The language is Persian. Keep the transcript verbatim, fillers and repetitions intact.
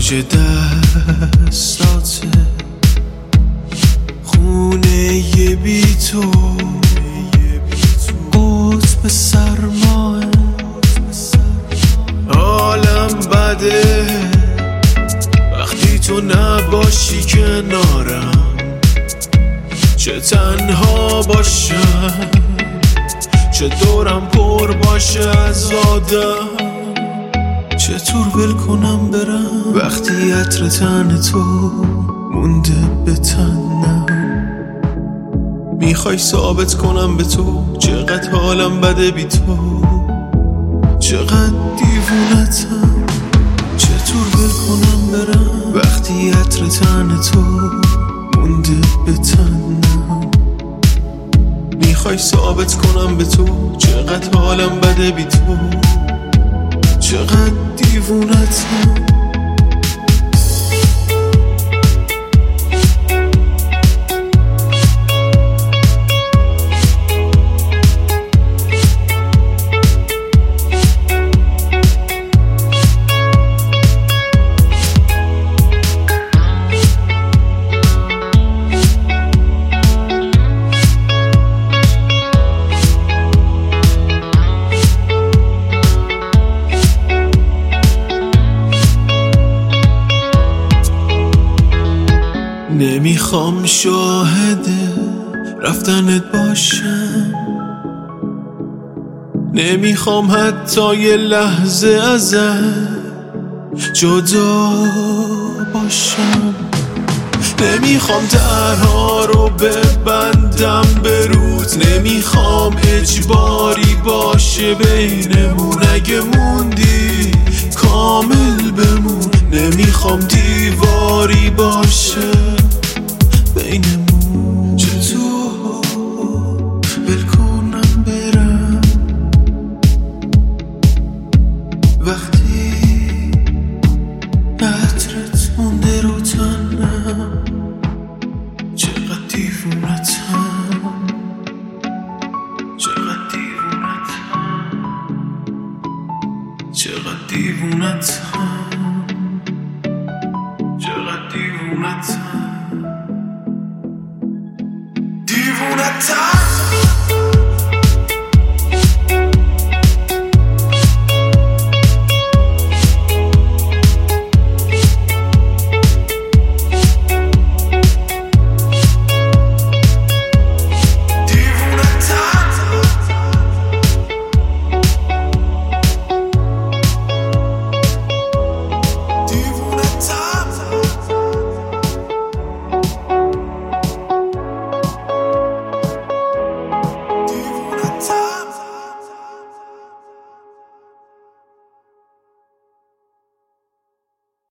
تاج دستاته خونه ی بی تو قطب سرماه عالم بده وقتی تو نباشی کنارم، چه تنها باشم چه دورم پر باشه از آدم. چطور ول کنم برم وقتی عطر تن تو مونده به تنم؟ میخوای ثابت کنم به تو چقدر حالم بده بی تو، چقدر دیوونتم. چطور ول کنم برم وقتی عطر تن تو مونده به تنم؟ میخوای ثابت کنم به تو چقدر حالم بده بی تو، چقدر دیوونتم. نمیخوام شاهد رفتنت باشم، نمیخوام حتی یه لحظه ازت جدا باشم، نمیخوام درها رو ببندم به روت، نمیخوام اجباری باشه بینمون، اگه موندی کامل بمون، نمیخوام دیواری باشه بینمون. چطور ول کنم برم وقتی عطرت مونده رو تنم؟ چقدر دیوونتم، چقدر دیوونتم، چقدر دیوونتم، چقدر دیوونتم.